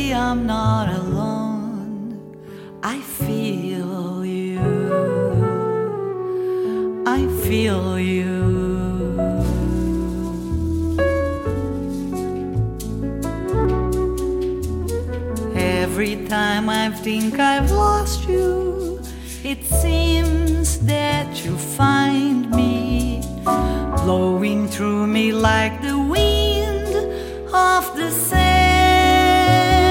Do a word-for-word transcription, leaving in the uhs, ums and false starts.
I'm not alone. I feel you. I feel you. Every time I think I've lost you, it seems that you find me, blowing through me like the wind of the sand.